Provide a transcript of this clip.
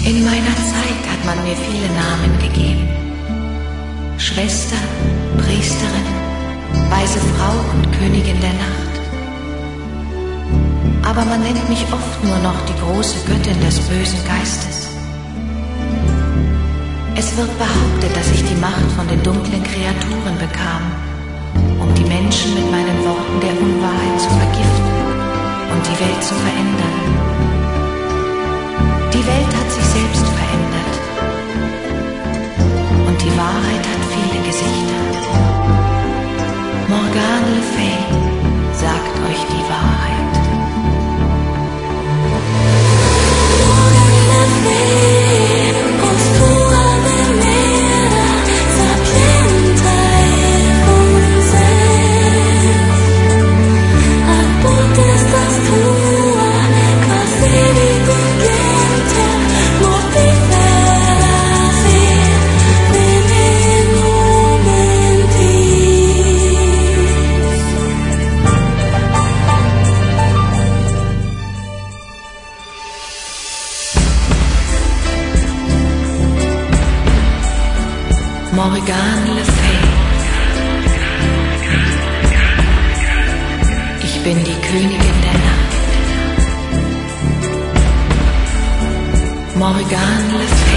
In meiner Zeit hat man mir viele Namen gegeben. Schwester, Priesterin, weise Frau und Königin der Nacht. Aber man nennt mich oft nur noch die große Göttin des bösen Geistes. Es wird behauptet, dass ich die Macht von den dunklen Kreaturen bekam, um die Menschen mit meinen Worten der Unwahrheit zu vergiften und die Welt zu verändern. Die Welt hat sich selbst verändert und die Wahrheit hat viele Gesichter. Morgane Le Fay sagt euch die Wahrheit. Morgane Le Fay. Ich bin die Königin der Nacht. Morgane Le Fay.